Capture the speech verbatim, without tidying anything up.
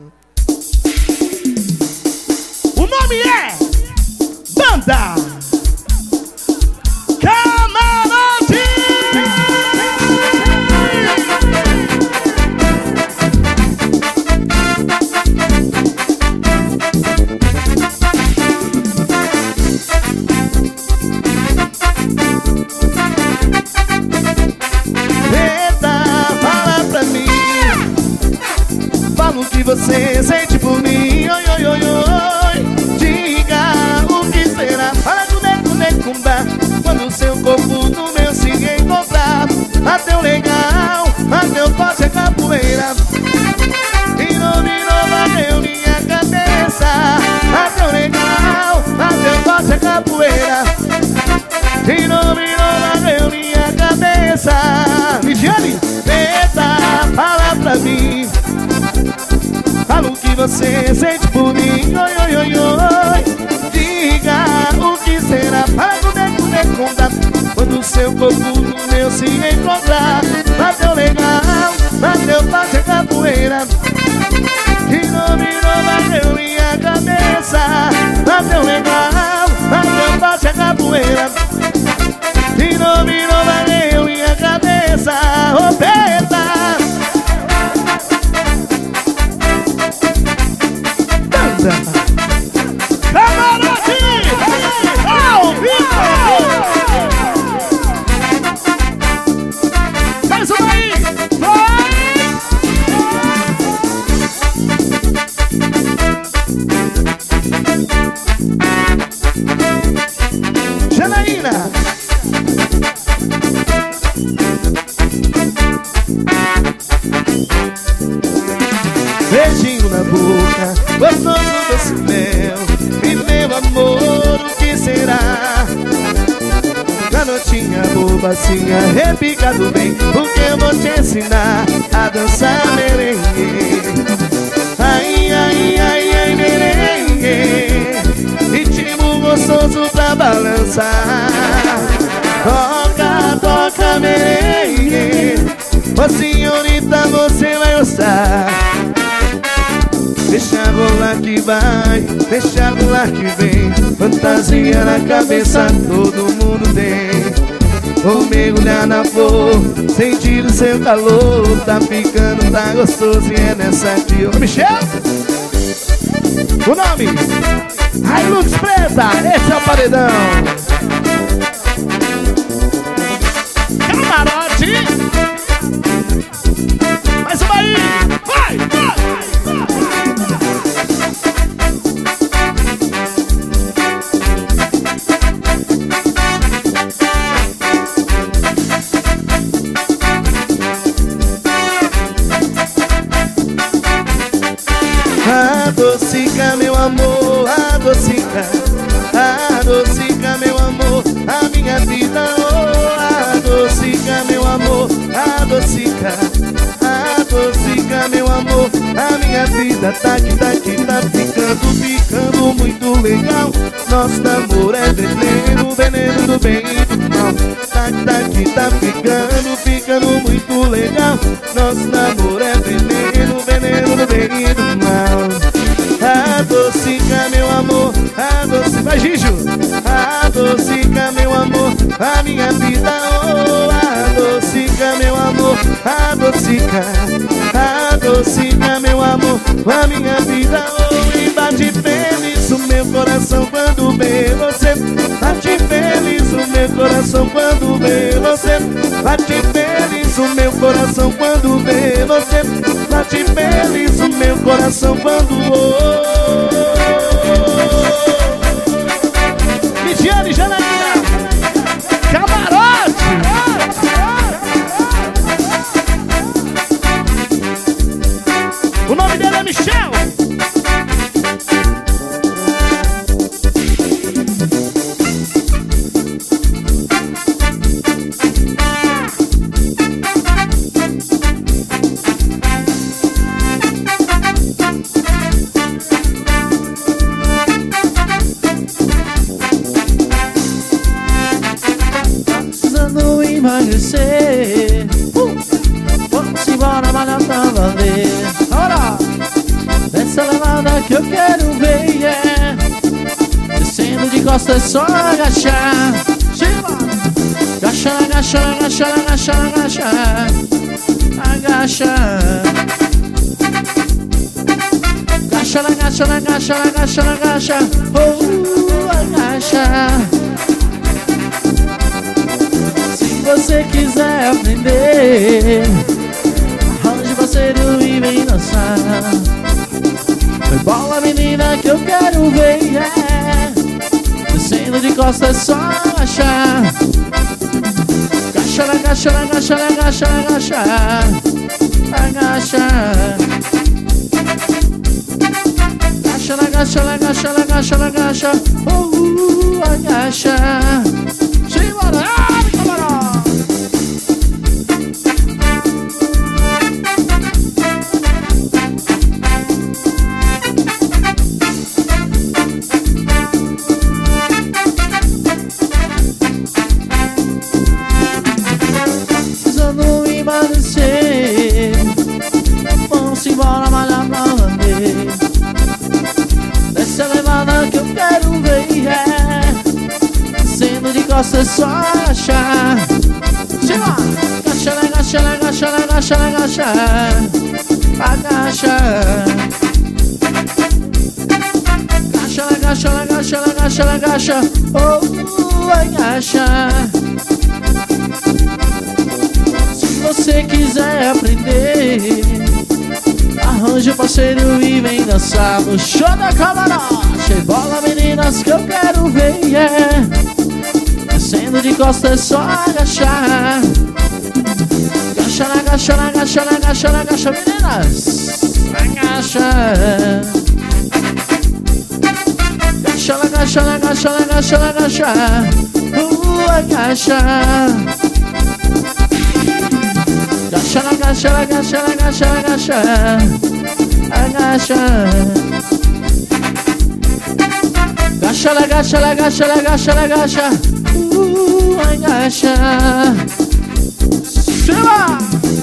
O nome é Banda Camarote. Eita, fala pra mim, fala o que você sente por mim. Oi, oi, oi, oi. Diga o que será. Fala do neco, necumba, quando o seu corpo no meu se encontrar. Bateu legal, bateu forte a capoeira. E não me bateu minha cabeça. Bateu legal, bateu forte a capoeira. E não me bateu minha cabeça. Vigiane, eita, fala pra mim, fala o que você sente por mim. Oi, oi, oi, oi. Diga o que será. Fala do neco, necunda, quando o seu corpo no meu se encontrar. Bateu legal, bateu forte a capoeira. E não me bateu minha cabeça. Bateu legal, bateu forte a capoeira. E não me bateu minha cabeça. Oh, preta, Camarote ao vivo. Mais uma aí, vai. Janaína, beijinho na boca, gostoso desse mel. E meu amor, o que será? Garotinha bobacinha, repicado bem, porque eu vou te ensinar a dançar merengue. Ai, ai, ai, ai, merengue, ritmo gostoso pra balançar. Toca, toca merengue, ô senhorita, você vai gostar. Deixa rolar que vai, deixa rolar que vem. Fantasia na cabeça todo mundo tem. Vou mergulhar na flor, sentir o seu calor. Tá ficando, tá gostoso e é nessa que eu... Michel! O nome? Hilux Preta, esse é o paredão. Camarote. Mais uma aí, vai, vai. Adocica, meu amor, adocica, adocica, meu amor, a minha vida. Oh, adocica, meu amor, adocica, adocica, meu amor, a minha vida. Tá aqui, tá aqui, tá ficando, ficando muito legal. Nosso namoro é veneno, veneno do bem e do mal. Tá aqui, tá aqui, tá ficando, ficando muito legal. Nosso namoro é veneno, veneno do bem e do mal. Adocica, meu amor, adocica, vai, Gijo. Adocica, meu amor, a minha vida. Oh, adocica, meu amor, adocica, adocica, meu amor, a minha vida. Oh, e bate feliz o meu coração quando vê você. Bate feliz o meu coração quando vê você. Bate feliz o meu coração quando vê você. Bate feliz o meu coração quando oh. Midiane, Janaína, Camarote. O nome dele é Michel. emagrecer. Uh! Vamos embora, malhar pra valer. Ora! Essa levada que eu quero ver, yeah. Descendo de costas é só agachar. Agacha, agacha, agacha, agacha, agacha. Agacha. Agacha, agacha, agacha, agacha, agacha. Oh, agacha. Se você quiser aprender, arranje parceiro e vem dançar. Foi bola, menina, que eu quero ver, yeah. Descendo de costas é só agachar. Agacha, agacha, agacha, agacha, agacha. Agacha. Agacha, agacha, agacha, agacha, agacha. Oh, agacha. Simbora, camarão. Vamos embora, malhar pra valer. Desce a levada que eu quero ver, yeah. Sendo de costas é só achar. Chega! Agacha, agacha, agacha, agacha, agacha. Agacha. Agacha, agacha, agacha, agacha, agacha. Oh, agacha. Se você quiser aprender, arranja parceiro e vem dançar no show da camarote. Bola, meninas, que eu quero ver, yeah. Descendo de costas é só agachar. Agacha, agacha, agacha, agacha, agacha, meninas. Agacha. Agacha, agacha, agacha, agacha, agacha. Uh, agacha. Agacha, agacha, agacha, agacha, agacha. Agacha. Agacha, agacha, agacha, agacha, agacha. Uh, agacha. Chama!